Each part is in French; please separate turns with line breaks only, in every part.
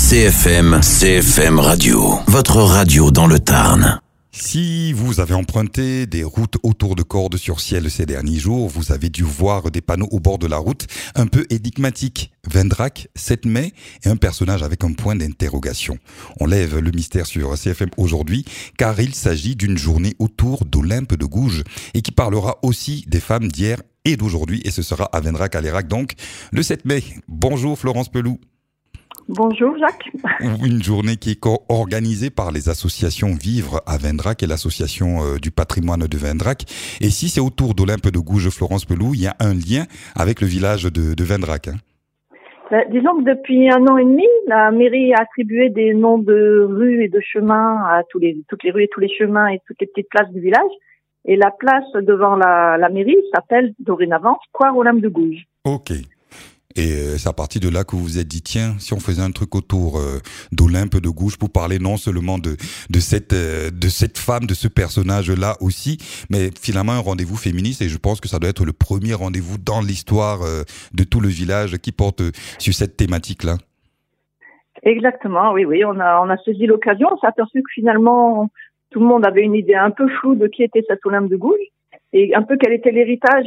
CFM Radio, votre radio dans le Tarn.
Si vous avez emprunté des routes autour de Cordes sur Ciel ces derniers jours, vous avez dû voir des panneaux au bord de la route un peu énigmatiques. Vendrac, 7 mai, et un personnage avec un point d'interrogation. On lève le mystère sur CFM aujourd'hui, car il s'agit d'une journée autour d'Olympe de Gouges, et qui parlera aussi des femmes d'hier et d'aujourd'hui, et ce sera à Vendrac à l'Erac, donc, le 7 mai. Bonjour Florence Pelou.
Bonjour Jacques.
Une journée qui est organisée par les associations Vivre à Vendrac et l'association du patrimoine de Vendrac. Et si c'est autour d'Olympe de Gouges, Florence Pelou, il y a un lien avec le village de Vendrac.
Disons que depuis 1 an et demi, la mairie a attribué des noms de rues et de chemins à toutes les rues et tous les chemins et toutes les petites places du village. Et la place devant la mairie s'appelle dorénavant Square Olympe de Gouges.
Ok. Et c'est à partir de là que vous vous êtes dit, tiens, si on faisait un truc autour d'Olympe de Gouges pour parler non seulement de cette femme, de ce personnage-là aussi, mais finalement un rendez-vous féministe, et je pense que ça doit être le premier rendez-vous dans l'histoire de tout le village qui porte sur cette thématique-là.
Exactement, oui, on a saisi l'occasion, on s'est aperçu que finalement tout le monde avait une idée un peu floue de qui était cette Olympe de Gouges et un peu quel était l'héritage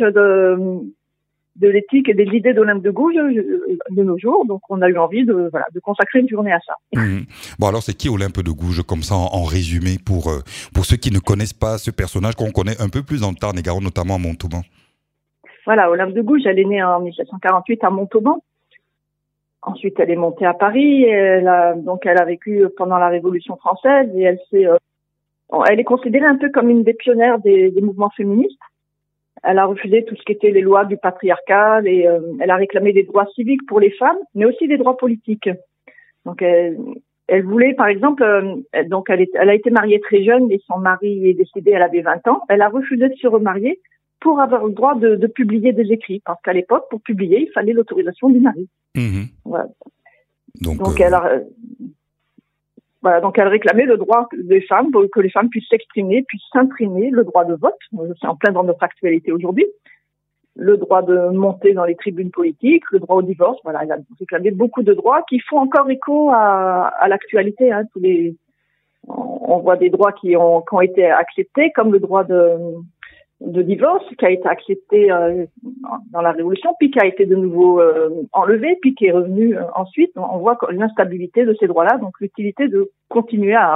de l'éthique et des idées d'Olympe de Gouges de nos jours. Donc, on a eu envie de consacrer une journée à ça.
Mmh. Bon, alors, c'est qui Olympe de Gouges, comme ça, en résumé, pour ceux qui ne connaissent pas ce personnage qu'on connaît un peu plus dans le Tarn et Garonne, notamment à Montauban?
Voilà, Olympe de Gouges, elle est née en 1748 à Montauban. Ensuite, elle est montée à Paris. Elle a vécu pendant la Révolution française et elle est considérée un peu comme une des pionnières des mouvements féministes. Elle a refusé tout ce qui était les lois du patriarcat et elle a réclamé des droits civiques pour les femmes, mais aussi des droits politiques. Donc elle voulait, par exemple, elle a été mariée très jeune et son mari est décédé, elle avait 20 ans. Elle a refusé de se remarier pour avoir le droit de publier des écrits, parce qu'à l'époque, pour publier, il fallait l'autorisation du mari. Mmh. Voilà. Donc elle réclamait le droit des femmes, que les femmes puissent s'exprimer, puissent s'imprimer, le droit de vote, c'est en plein dans notre actualité aujourd'hui, le droit de monter dans les tribunes politiques, le droit au divorce. Voilà, elle a réclamé beaucoup de droits qui font encore écho à l'actualité. Hein, on voit des droits qui ont été acceptés, comme le droit de divorce qui a été accepté dans la Révolution, puis qui a été de nouveau enlevé, puis qui est revenu ensuite. On voit l'instabilité de ces droits-là, donc l'utilité de continuer à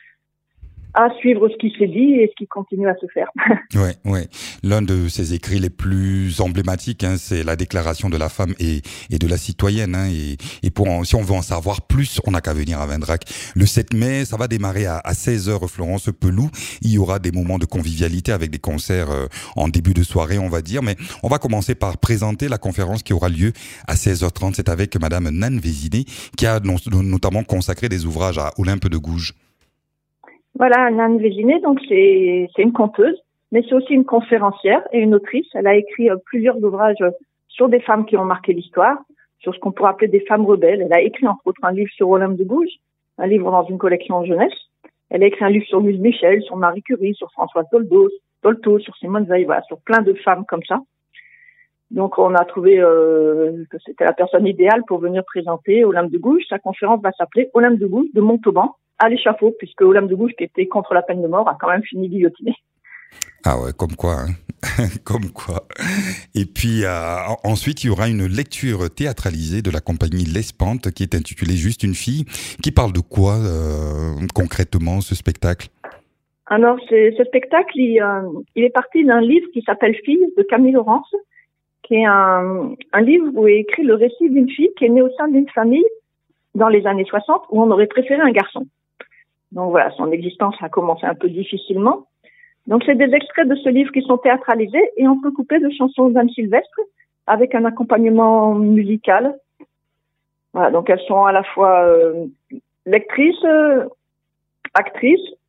suivre ce qui s'est dit et ce qui continue à se faire.
Ouais. L'un de ses écrits les plus emblématiques, c'est la déclaration de la femme et de la citoyenne. Et si on veut en savoir plus, on n'a qu'à venir à Vendrac. Le 7 mai, ça va démarrer à 16h, Florence Pelou. Il y aura des moments de convivialité avec des concerts en début de soirée, on va dire. Mais on va commencer par présenter la conférence qui aura lieu à 16h30. C'est avec Madame Nan Véziné, qui a notamment consacré des ouvrages à Olympe de Gouges.
Voilà, Nan Véziné, donc c'est une conteuse, mais c'est aussi une conférencière et une autrice. Elle a écrit plusieurs ouvrages sur des femmes qui ont marqué l'histoire, sur ce qu'on pourrait appeler des femmes rebelles. Elle a écrit entre autres un livre sur Olympe de Gouges, un livre dans une collection jeunesse. Elle a écrit un livre sur Louise Michel, sur Marie Curie, sur Françoise Dolto, sur Simone Veil, voilà, sur plein de femmes comme ça. Donc on a trouvé que c'était la personne idéale pour venir présenter Olympe de Gouges. Sa conférence va s'appeler Olympe de Gouges de Montauban à l'échafaud, puisque Olympe de Gouges, qui était contre la peine de mort, a quand même fini guillotinée.
Ah ouais, comme quoi, comme quoi. Et puis ensuite, il y aura une lecture théâtralisée de la compagnie L'Espante qui est intitulée Juste une fille. Qui parle de quoi concrètement, ce spectacle?
Alors, ce spectacle, il est parti d'un livre qui s'appelle Filles de Camille Laurence, qui est un livre où est écrit le récit d'une fille qui est née au sein d'une famille dans les années 60 où on aurait préféré un garçon. Donc voilà, son existence a commencé un peu difficilement. Donc c'est des extraits de ce livre qui sont théâtralisés et on peut couper de chansons d'Anne Sylvestre avec un accompagnement musical. Voilà, donc elles sont à la fois lectrices, actrices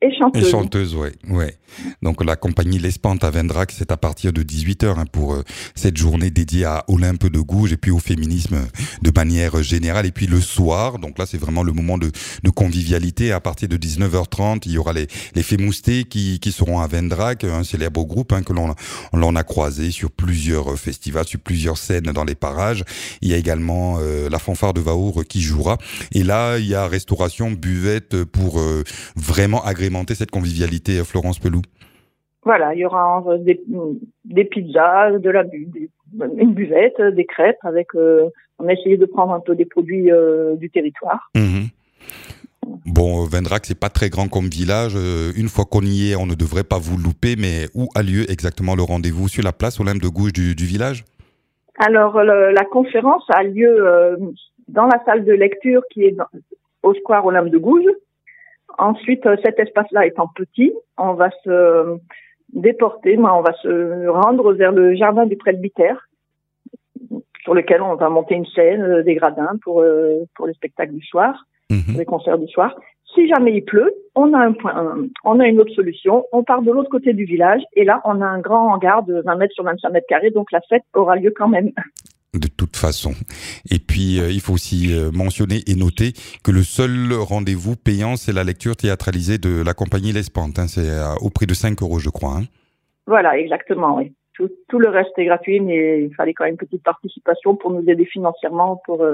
Et chanteuse.
Et chanteuse, ouais. Donc la compagnie L'Espante à Vendrac, c'est à partir de 18h pour cette journée dédiée à Olympe de Gouges et puis au féminisme de manière générale. Et puis le soir, donc là c'est vraiment le moment de convivialité. À partir de 19h30, il y aura les Fémoustés qui seront à Vendrac, un célèbre groupe que l'on a croisé sur plusieurs festivals, sur plusieurs scènes dans les parages. Il y a également la fanfare de Vaour qui jouera. Et là, il y a restauration, buvette pour vraiment agrémenter cette convivialité, Florence Pelou.
Voilà, il y aura des pizzas, une buvette, des crêpes avec. On a essayé de prendre un peu des produits du territoire.
Mmh. Bon, Vendrac, c'est pas très grand comme village. Une fois qu'on y est, on ne devrait pas vous louper. Mais où a lieu exactement le rendez-vous? Sur la place Olympe de Gouges du village?
Alors, la conférence a lieu dans la salle de lecture qui est au square Olympe de Gouges. Ensuite, cet espace-là étant petit, on va se déporter, on va se rendre vers le jardin du presbytère, sur lequel on va monter une scène, des gradins pour les spectacles du soir, les concerts du soir. Si jamais il pleut, on a une autre solution. On part de l'autre côté du village et là, on a un grand hangar de 20 mètres sur 25 mètres carrés, donc la fête aura lieu quand même.
De toute façon. Et puis, il faut aussi mentionner et noter que le seul rendez-vous payant, c'est la lecture théâtralisée de la compagnie L'Espante. C'est au prix de 5 €, je crois.
Voilà, exactement, oui. Tout le reste est gratuit, mais il fallait quand même une petite participation pour nous aider financièrement pour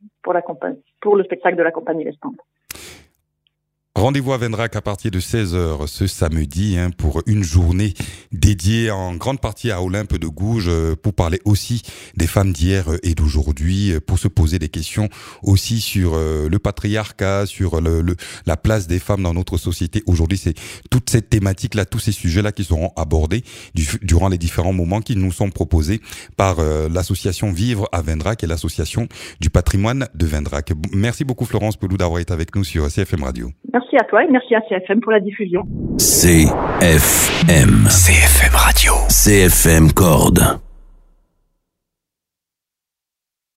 le spectacle de la compagnie L'Espante.
Rendez-vous à Vendrac à partir de 16h ce samedi pour une journée dédiée en grande partie à Olympe de Gouges pour parler aussi des femmes d'hier et d'aujourd'hui, pour se poser des questions aussi sur le patriarcat, sur la place des femmes dans notre société. Aujourd'hui, c'est toute cette thématique-là, tous ces sujets-là qui seront abordés durant les différents moments qui nous sont proposés par l'association Vivre à Vendrac et l'association du patrimoine de Vendrac. Merci beaucoup Florence Pelou d'avoir été avec nous sur CFM Radio.
Merci à toi et merci à CFM pour la diffusion.
CFM Radio. CFM Corde.